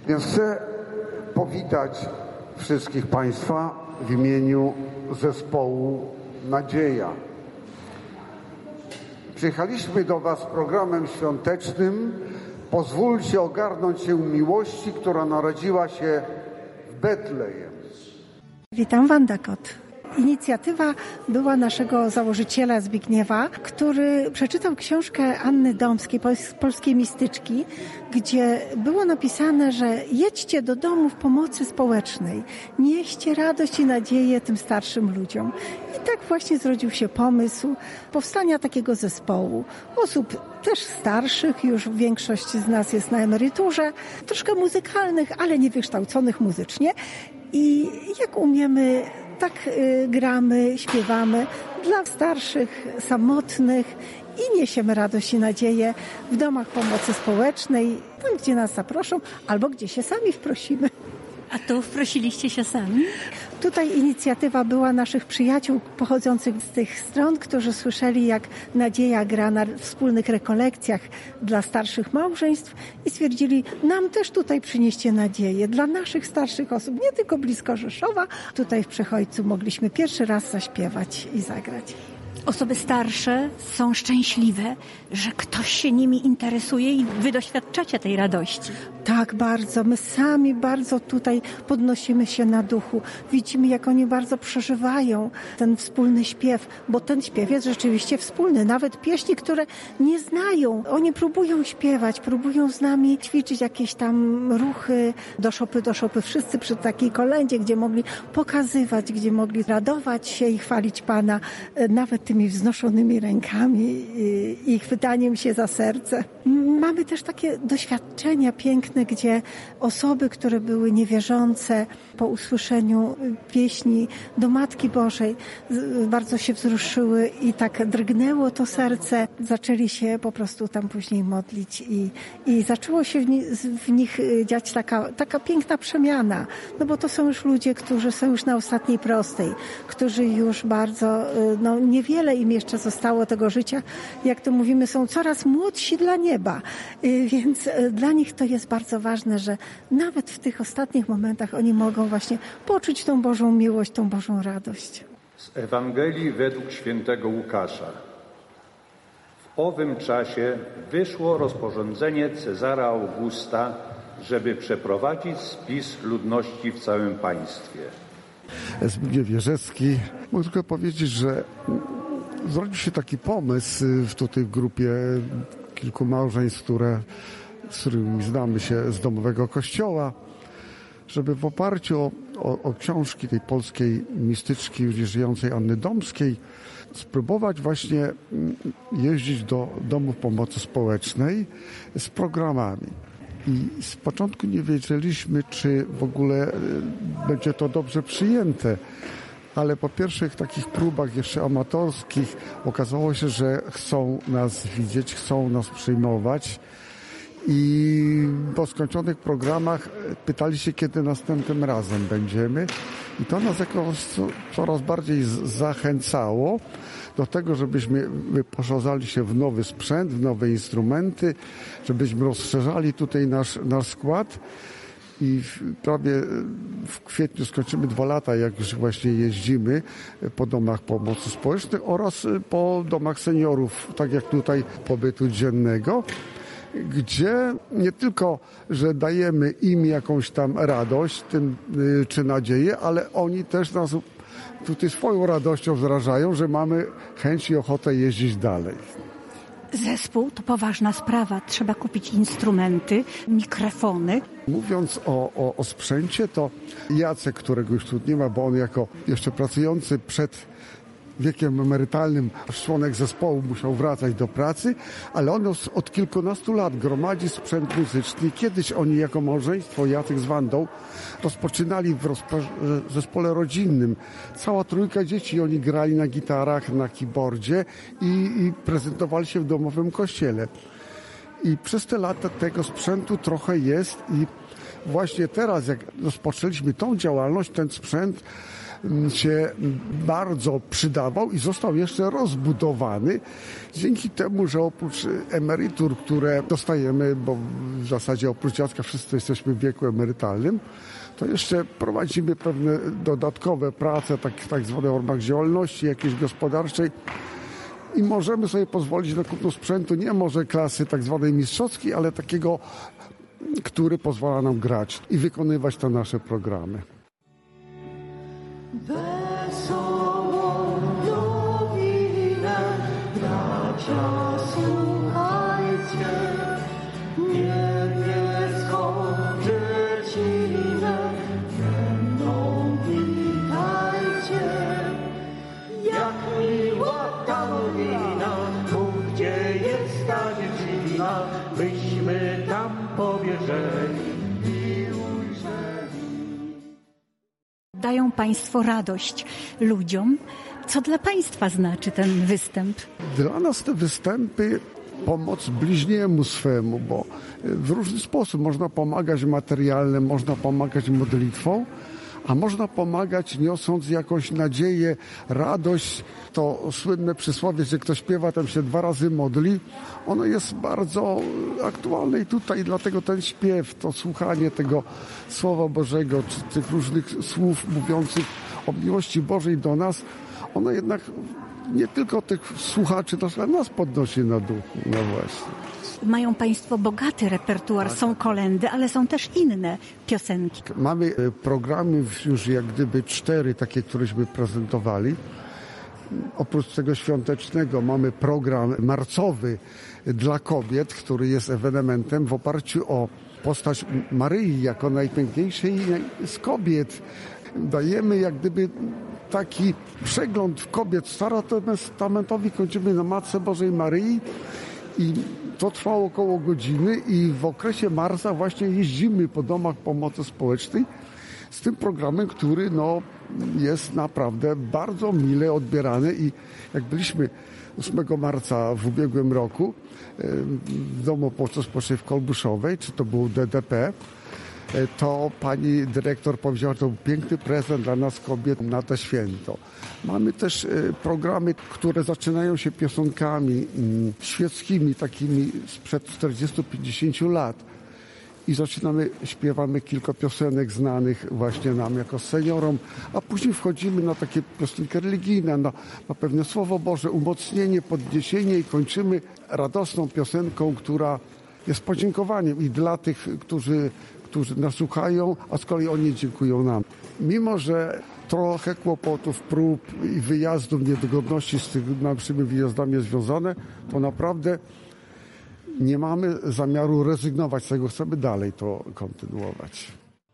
Więc chcę powitać wszystkich Państwa w imieniu zespołu Nadzieja. Przyjechaliśmy do Was z programem świątecznym. Pozwólcie ogarnąć się miłości, która narodziła się w Betlejem. Witam, Wanda Kot. Inicjatywa była naszego założyciela Zbigniewa, który przeczytał książkę Anny Domskiej, polskiej mistyczki, gdzie było napisane, że jedźcie do domów pomocy społecznej, nieście radość i nadzieję tym starszym ludziom. I tak właśnie zrodził się pomysł powstania takiego zespołu. Osób też starszych, już większość z nas jest na emeryturze, troszkę muzykalnych, ale niewykształconych muzycznie. I jak umiemy, tak gramy, śpiewamy dla starszych, samotnych i niesiemy radość i nadzieję w domach pomocy społecznej, tam gdzie nas zaproszą albo gdzie się sami wprosimy. A tu wprosiliście się sami? Tutaj inicjatywa była naszych przyjaciół pochodzących z tych stron, którzy słyszeli, jak Nadzieja gra na wspólnych rekolekcjach dla starszych małżeństw i stwierdzili, nam też tutaj przynieście nadzieję dla naszych starszych osób, nie tylko blisko Rzeszowa. Tutaj w Przechodźcu mogliśmy pierwszy raz zaśpiewać i zagrać. Osoby starsze są szczęśliwe, że ktoś się nimi interesuje i wy doświadczacie tej radości. Tak, bardzo. My sami bardzo tutaj podnosimy się na duchu. Widzimy, jak oni bardzo przeżywają ten wspólny śpiew, bo ten śpiew jest rzeczywiście wspólny. Nawet pieśni, które nie znają, oni próbują śpiewać, próbują z nami ćwiczyć jakieś tam ruchy do szopy, wszyscy przy takiej kolędzie, gdzie mogli pokazywać, gdzie mogli radować się i chwalić Pana, nawet tymi wznoszonymi rękami i chwytaniem się za serce. Mamy też takie doświadczenia piękne, gdzie osoby, które były niewierzące, po usłyszeniu pieśni do Matki Bożej bardzo się wzruszyły i tak drgnęło to serce. Zaczęli się po prostu tam później modlić i zaczęło się w nich dziać taka piękna przemiana. No bo to są już ludzie, którzy są już na ostatniej prostej, którzy już bardzo, niewiele im jeszcze zostało tego życia. Jak to mówimy, są coraz młodsi dla nieba. Więc dla nich to jest bardzo ważne, że nawet w tych ostatnich momentach oni mogą właśnie poczuć tą Bożą miłość, tą Bożą radość. Z Ewangelii według świętego Łukasza. W owym czasie wyszło rozporządzenie Cezara Augusta, żeby przeprowadzić spis ludności w całym państwie. Zbigniew Jerzewski. Mogę tylko powiedzieć, że zrodził się taki pomysł tutaj w grupie kilku małżeństw, z którymi znamy się z domowego kościoła, żeby w oparciu o książki tej polskiej mistyczki już żyjącej Anny Domskiej spróbować właśnie jeździć do domów pomocy społecznej z programami. I z początku nie wiedzieliśmy, czy w ogóle będzie to dobrze przyjęte, ale po pierwszych takich próbach jeszcze amatorskich okazało się, że chcą nas widzieć, chcą nas przyjmować i po skończonych programach pytali się, kiedy następnym razem będziemy i to nas jakoś coraz bardziej zachęcało do tego, żebyśmy wyposażali się w nowy sprzęt, w nowe instrumenty, żebyśmy rozszerzali tutaj nasz skład. I prawie w kwietniu skończymy 2 lata, jak już właśnie jeździmy po domach pomocy społecznej oraz po domach seniorów, tak jak tutaj pobytu dziennego, gdzie nie tylko, że dajemy im jakąś tam radość czy nadzieję, ale oni też nas tutaj swoją radością wyrażają, że mamy chęć i ochotę jeździć dalej. Zespół to poważna sprawa. Trzeba kupić instrumenty, mikrofony. Mówiąc o sprzęcie, to Jacek, którego już tu nie ma, bo on jako jeszcze pracujący przed wiekiem emerytalnym członek zespołu musiał wracać do pracy, ale on od kilkunastu lat gromadzi sprzęt muzyczny. Kiedyś oni jako małżeństwo, Jacek z Wandą, rozpoczynali w zespole rodzinnym. Cała trójka dzieci, oni grali na gitarach, na keyboardzie i prezentowali się w domowym kościele. I przez te lata tego sprzętu trochę jest i właśnie teraz, jak rozpoczęliśmy tą działalność, ten sprzęt się bardzo przydawał i został jeszcze rozbudowany dzięki temu, że oprócz emerytur, które dostajemy, bo w zasadzie oprócz dziadka wszyscy jesteśmy w wieku emerytalnym, to jeszcze prowadzimy pewne dodatkowe prace, tak zwane w ramach działalności jakiejś gospodarczej i możemy sobie pozwolić na kupno sprzętu, nie może klasy tak zwanej mistrzowskiej, ale takiego, który pozwala nam grać i wykonywać te nasze programy. Wesołą nowinę, bracia, słuchajcie, niebieską dziecinę ze mną witajcie. Jak miła ta nowina, mów, gdzie jest ta dziecina, byśmy tam powierzeli. Dają Państwo radość ludziom. Co dla Państwa znaczy ten występ? Dla nas te występy pomoc bliźniemu swemu, bo w różny sposób można pomagać materialnie, można pomagać modlitwą, a można pomagać niosąc jakąś nadzieję, radość. To słynne przysłowie, że kto śpiewa, ten się 2 razy modli. Ono jest bardzo aktualne i tutaj dlatego ten śpiew, to słuchanie tego Słowa Bożego, czy tych różnych słów mówiących o miłości Bożej do nas, ono jednak nie tylko tych słuchaczy, to nas podnosi na duchu. No właśnie. Mają Państwo bogaty repertuar, są kolędy, ale są też inne piosenki. Mamy programy już jak gdyby 4 takie, któreśmy prezentowali. Oprócz tego świątecznego mamy program marcowy dla kobiet, który jest ewenementem w oparciu o postać Maryi jako najpiękniejszej z kobiet. Dajemy jak gdyby taki przegląd kobiet starotestamentowych, kończymy na Matce Bożej Maryi i to trwało około godziny i w okresie marca właśnie jeździmy po domach pomocy społecznej z tym programem, który jest naprawdę bardzo mile odbierany i jak byliśmy 8 marca w ubiegłym roku w Domu Pomocy Społecznej w Kolbuszowej, czy to był DDP, to pani dyrektor powiedziała, że to był piękny prezent dla nas kobiet na to święto. Mamy też programy, które zaczynają się piosenkami świeckimi, takimi sprzed 40-50 lat. I śpiewamy kilka piosenek znanych właśnie nam jako seniorom, a później wchodzimy na takie piosenki religijne, na pewne Słowo Boże, umocnienie, podniesienie i kończymy radosną piosenką, która jest podziękowaniem i dla tych, którzy nas słuchają, a z kolei oni dziękują nam. Mimo że trochę kłopotów, prób i wyjazdów, niedogodności z tymi naszymi wyjazdami związane, to naprawdę nie mamy zamiaru rezygnować z tego, chcemy dalej to kontynuować.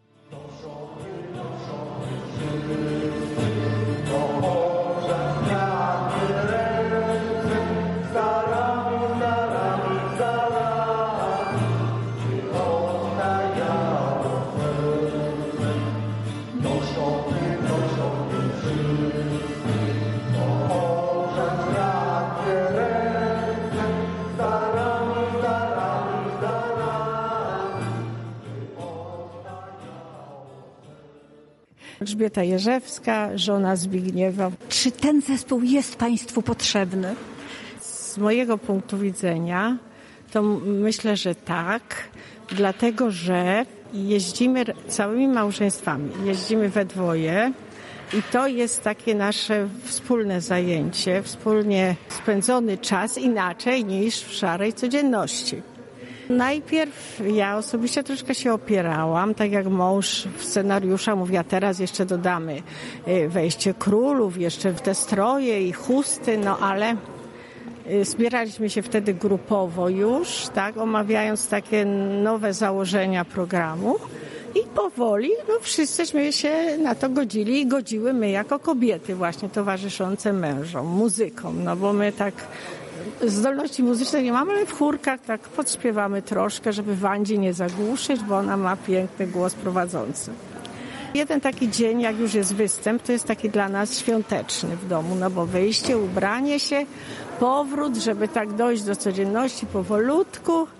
Elżbieta Jerzewska, żona Zbigniewa. Czy ten zespół jest Państwu potrzebny? Z mojego punktu widzenia to myślę, że tak, dlatego że jeździmy całymi małżeństwami, jeździmy we dwoje i to jest takie nasze wspólne zajęcie, wspólnie spędzony czas inaczej niż w szarej codzienności. Najpierw ja osobiście troszkę się opierałam, tak jak mąż w scenariusza mówi, a teraz jeszcze dodamy wejście królów, jeszcze w te stroje i chusty, ale zbieraliśmy się wtedy grupowo już, tak, omawiając takie nowe założenia programu i powoli wszyscyśmy się na to godzili i godziły my jako kobiety właśnie towarzyszące mężom, muzykom, bo my tak zdolności muzyczne nie mamy, ale w chórkach tak podśpiewamy troszkę, żeby Wandzi nie zagłuszyć, bo ona ma piękny głos prowadzący. Jeden taki dzień, jak już jest występ, to jest taki dla nas świąteczny w domu, bo wyjście, ubranie się, powrót, żeby tak dojść do codzienności powolutku,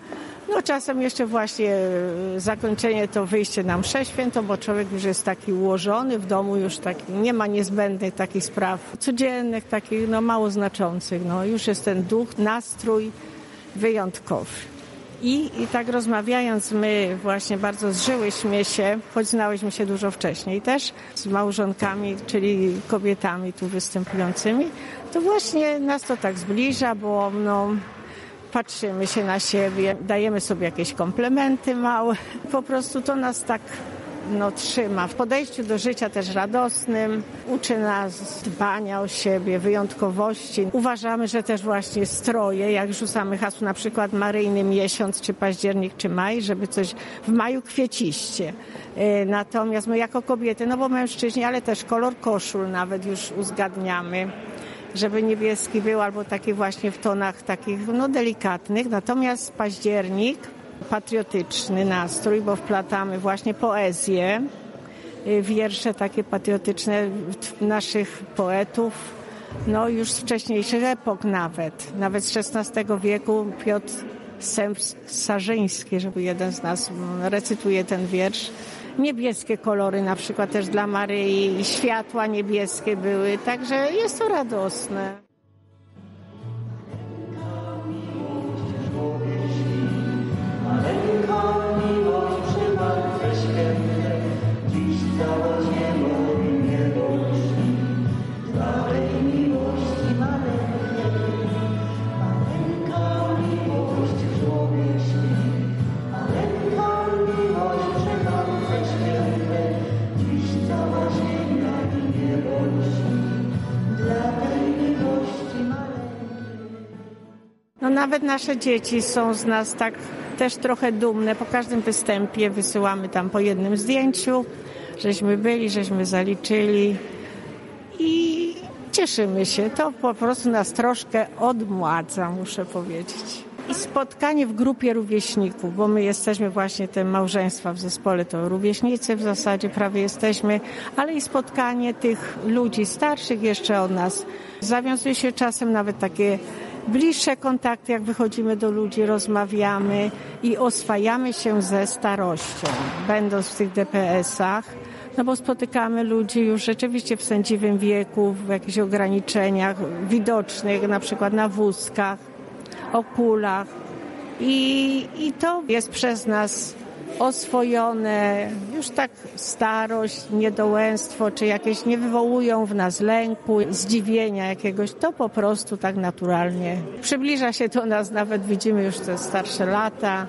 No czasem jeszcze właśnie zakończenie to wyjście na mszę świętą, bo człowiek już jest taki ułożony w domu, już taki, nie ma niezbędnych takich spraw codziennych, takich no mało znaczących. No już jest ten duch, nastrój wyjątkowy. I tak rozmawiając, my właśnie bardzo zżyłyśmy się, choć znałyśmy się dużo wcześniej też, z małżonkami, czyli kobietami tu występującymi, to właśnie nas to tak zbliża, bo no, patrzymy się na siebie, dajemy sobie jakieś komplementy małe. Po prostu to nas tak trzyma w podejściu do życia też radosnym, uczy nas dbania o siebie, wyjątkowości. Uważamy, że też właśnie stroje, jak rzucamy hasło na przykład maryjny miesiąc, czy październik, czy maj, żeby coś w maju kwieciście. Natomiast my jako kobiety, no bo mężczyźni, ale też kolor koszul nawet już uzgadniamy, żeby niebieski był albo taki właśnie w tonach takich delikatnych. Natomiast październik, patriotyczny nastrój, bo wplatamy właśnie poezję, wiersze takie patriotyczne naszych poetów, no już z wcześniejszych epok nawet z XVI wieku. Piotr Sarzyński, żeby jeden z nas recytuje ten wiersz. Niebieskie kolory na przykład też dla Maryi, światła niebieskie były, także jest to radosne. No nawet nasze dzieci są z nas tak też trochę dumne. Po każdym występie wysyłamy tam po jednym zdjęciu, żeśmy byli, żeśmy zaliczyli i cieszymy się. To po prostu nas troszkę odmładza, muszę powiedzieć. I spotkanie w grupie rówieśników, bo my jesteśmy właśnie te małżeństwa w zespole, to rówieśnicy w zasadzie prawie jesteśmy, ale i spotkanie tych ludzi starszych jeszcze od nas. Zawiązuje się czasem nawet takie bliższe kontakty, jak wychodzimy do ludzi, rozmawiamy i oswajamy się ze starością, będąc w tych DPS-ach, no bo spotykamy ludzi już rzeczywiście w sędziwym wieku, w jakichś ograniczeniach widocznych, na przykład na wózkach, o kulach i to jest przez nas oswojone, już tak starość, niedołęstwo, czy jakieś nie wywołują w nas lęku, zdziwienia jakiegoś, to po prostu tak naturalnie przybliża się do nas, nawet widzimy już te starsze lata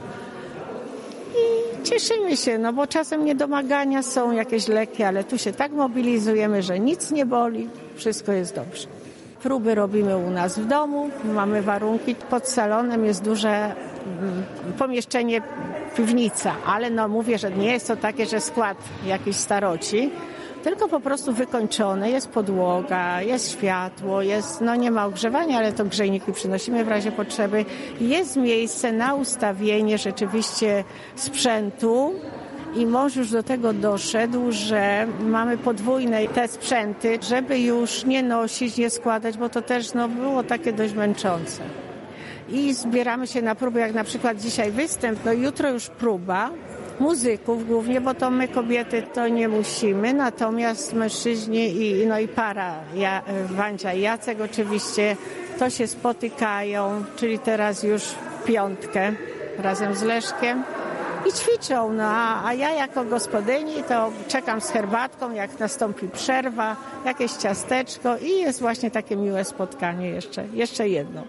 i cieszymy się, no bo czasem niedomagania są jakieś lekkie, ale tu się tak mobilizujemy, że nic nie boli, wszystko jest dobrze. Próby robimy u nas w domu, mamy warunki. Pod salonem jest duże pomieszczenie, piwnica, ale no mówię, że nie jest to takie, że skład jakiejś staroci, tylko po prostu wykończone, jest podłoga, jest światło, jest, no nie ma ogrzewania, ale to grzejniki przynosimy w razie potrzeby. Jest miejsce na ustawienie rzeczywiście sprzętu. I mąż już do tego doszedł, że mamy podwójne te sprzęty, żeby już nie nosić, nie składać, bo to też było takie dość męczące. I zbieramy się na próby, jak na przykład dzisiaj występ, jutro już próba muzyków głównie, bo to my kobiety to nie musimy, natomiast mężczyźni i para, Wandzia i Jacek oczywiście, to się spotykają, czyli teraz już w piątkę razem z Leszkiem. I ćwiczą, a ja jako gospodyni to czekam z herbatką, jak nastąpi przerwa, jakieś ciasteczko i jest właśnie takie miłe spotkanie jeszcze jedno.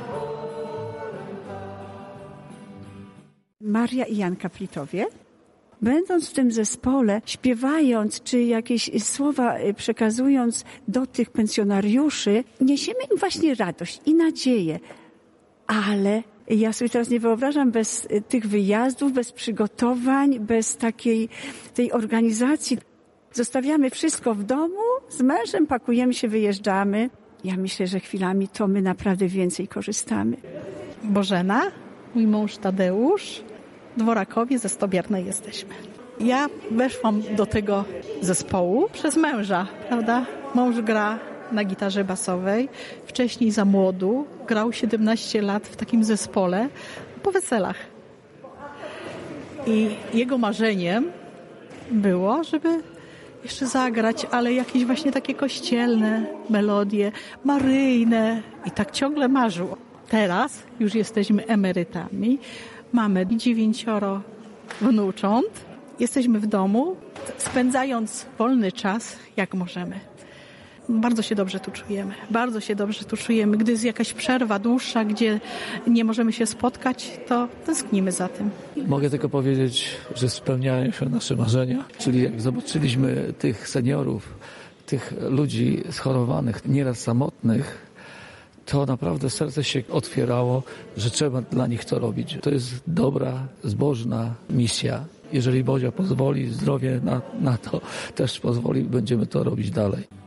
Maria i Jan Kaplitowie. Będąc w tym zespole, śpiewając czy jakieś słowa przekazując do tych pensjonariuszy, niesiemy im właśnie radość i nadzieję. Ale ja sobie teraz nie wyobrażam bez tych wyjazdów, bez przygotowań, bez tej organizacji. Zostawiamy wszystko w domu, z mężem pakujemy się, wyjeżdżamy. Ja myślę, że chwilami to my naprawdę więcej korzystamy. Bożena, mój mąż Tadeusz, Dworakowie ze Stobiernej jesteśmy. Ja weszłam do tego zespołu przez męża, prawda? Mąż gra na gitarze basowej. Wcześniej za młodu grał 17 lat w takim zespole po weselach. I jego marzeniem było, żeby jeszcze zagrać, ale jakieś właśnie takie kościelne melodie, maryjne. I tak ciągle marzył. Teraz już jesteśmy emerytami. Mamy 9 wnucząt. Jesteśmy w domu, spędzając wolny czas jak możemy. Bardzo się dobrze tu czujemy. Bardzo się dobrze tu czujemy. Gdy jest jakaś przerwa dłuższa, gdzie nie możemy się spotkać, to tęsknimy za tym. Mogę tylko powiedzieć, że spełniają się nasze marzenia. Czyli jak zobaczyliśmy tych seniorów, tych ludzi schorowanych, nieraz samotnych, to naprawdę serce się otwierało, że trzeba dla nich to robić. To jest dobra, zbożna misja. Jeżeli Bozia pozwoli, zdrowie na to też pozwoli, będziemy to robić dalej.